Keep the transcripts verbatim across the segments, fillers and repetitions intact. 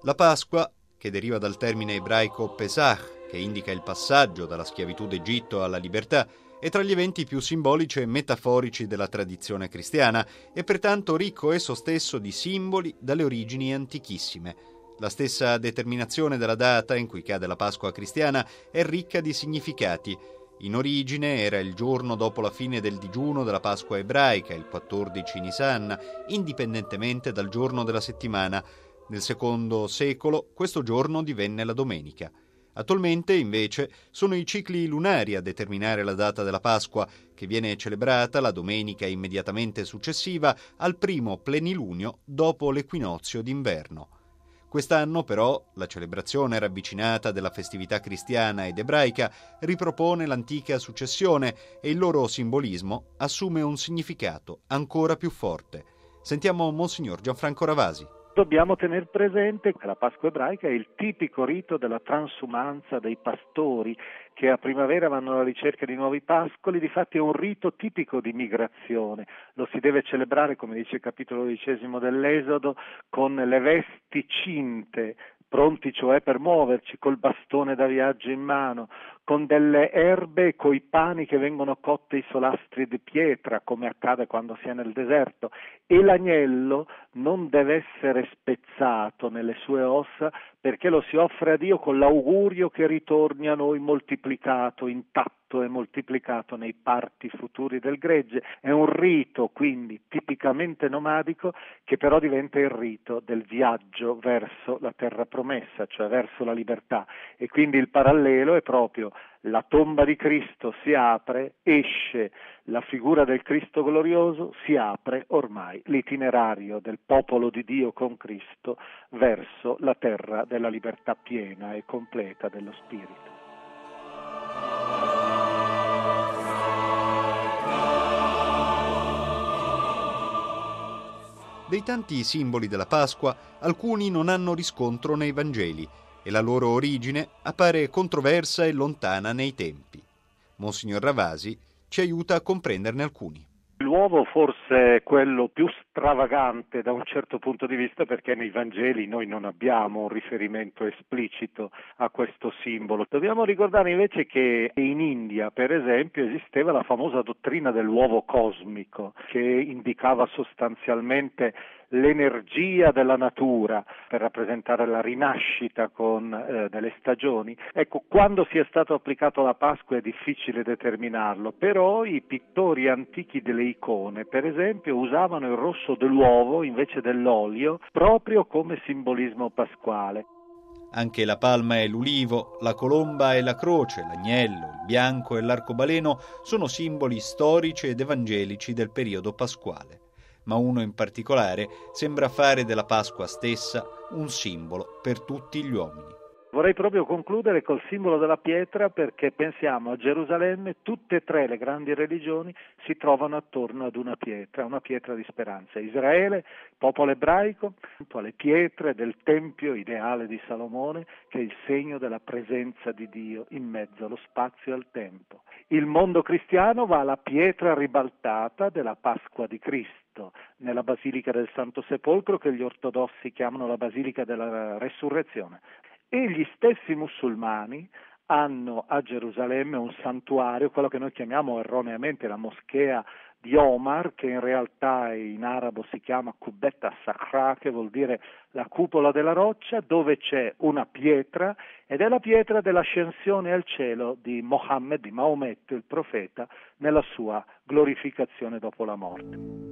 La Pasqua, che deriva dal termine ebraico Pesach, che indica il passaggio dalla schiavitù d'Egitto alla libertà, è tra gli eventi più simbolici e metaforici della tradizione cristiana e pertanto ricco esso stesso di simboli dalle origini antichissime. La stessa determinazione della data in cui cade la Pasqua cristiana è ricca di significati. In origine era il giorno dopo la fine del digiuno della Pasqua ebraica, il quattordici Nisan, indipendentemente dal giorno della settimana. Nel secondo secolo questo giorno divenne la domenica. Attualmente, invece, sono i cicli lunari a determinare la data della Pasqua, che viene celebrata la domenica immediatamente successiva al primo plenilunio dopo l'equinozio d'inverno. Quest'anno, però, la celebrazione ravvicinata della festività cristiana ed ebraica ripropone l'antica successione e il loro simbolismo assume un significato ancora più forte. Sentiamo Monsignor Gianfranco Ravasi. Dobbiamo tenere presente che la Pasqua ebraica è il tipico rito della transumanza dei pastori che a primavera vanno alla ricerca di nuovi pascoli. Difatti è un rito tipico di migrazione. Lo si deve celebrare, come dice il capitolo dodicesimo dell'Esodo, con le vesti cinte, pronti cioè per muoverci, col bastone da viaggio in mano, con delle erbe e coi pani che vengono cotte i solastri di pietra, come accade quando si è nel deserto, e l'agnello non deve essere spezzato nelle sue ossa perché lo si offre a Dio con l'augurio che ritorni a noi moltiplicato, intatto e moltiplicato nei parti futuri del gregge. È un rito quindi tipicamente nomadico che però diventa il rito del viaggio verso la terra promessa, cioè verso la libertà, e quindi il parallelo è proprio la tomba di Cristo si apre, esce la figura del Cristo glorioso, si apre ormai l'itinerario del popolo di Dio con Cristo verso la terra della libertà piena e completa dello Spirito. Dei tanti simboli della Pasqua, alcuni non hanno riscontro nei Vangeli e la loro origine appare controversa e lontana nei tempi. Monsignor Ravasi ci aiuta a comprenderne alcuni. L'uovo forse è quello più stravagante da un certo punto di vista, perché nei Vangeli noi non abbiamo un riferimento esplicito a questo simbolo. Dobbiamo ricordare invece che in India, per esempio, esisteva la famosa dottrina dell'uovo cosmico, che indicava sostanzialmente l'energia della natura per rappresentare la rinascita con eh, delle stagioni. Ecco, quando sia stato applicato alla Pasqua è difficile determinarlo, però i pittori antichi delle icone, per esempio, usavano il rosso dell'uovo invece dell'olio proprio come simbolismo pasquale. Anche la palma e l'ulivo, la colomba e la croce, l'agnello, il bianco e l'arcobaleno sono simboli storici ed evangelici del periodo pasquale. Ma uno in particolare sembra fare della Pasqua stessa un simbolo per tutti gli uomini. Vorrei proprio concludere col simbolo della pietra, perché pensiamo a Gerusalemme, tutte e tre le grandi religioni si trovano attorno ad una pietra, una pietra di speranza. Israele, popolo ebraico, alle pietre del Tempio ideale di Salomone, che è il segno della presenza di Dio in mezzo allo spazio e al tempo. Il mondo cristiano va alla pietra ribaltata della Pasqua di Cristo, nella Basilica del Santo Sepolcro, che gli ortodossi chiamano la Basilica della Resurrezione. E gli stessi musulmani hanno a Gerusalemme un santuario, quello che noi chiamiamo erroneamente la moschea di Omar, che in realtà in arabo si chiama Kubbet as-Sakhra, che vuol dire la cupola della roccia, dove c'è una pietra, ed è la pietra dell'ascensione al cielo di Mohammed, di Maometto, il profeta, nella sua glorificazione dopo la morte.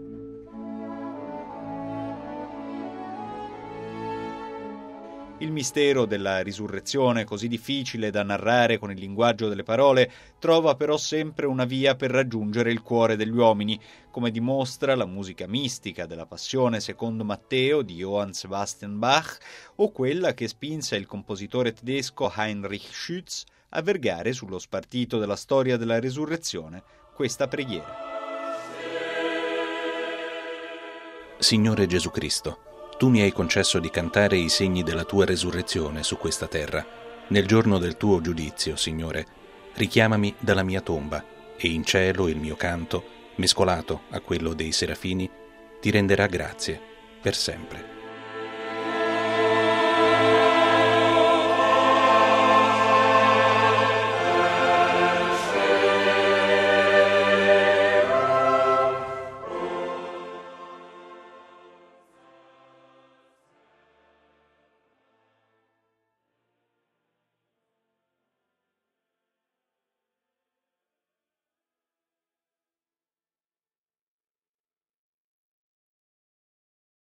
Il mistero della risurrezione, così difficile da narrare con il linguaggio delle parole, trova però sempre una via per raggiungere il cuore degli uomini, come dimostra la musica mistica della Passione secondo Matteo di Johann Sebastian Bach o quella che spinse il compositore tedesco Heinrich Schütz a vergare sullo spartito della storia della risurrezione questa preghiera. Signore Gesù Cristo, tu mi hai concesso di cantare i segni della tua resurrezione su questa terra. Nel giorno del tuo giudizio, Signore, richiamami dalla mia tomba e in cielo il mio canto, mescolato a quello dei serafini, ti renderà grazie per sempre.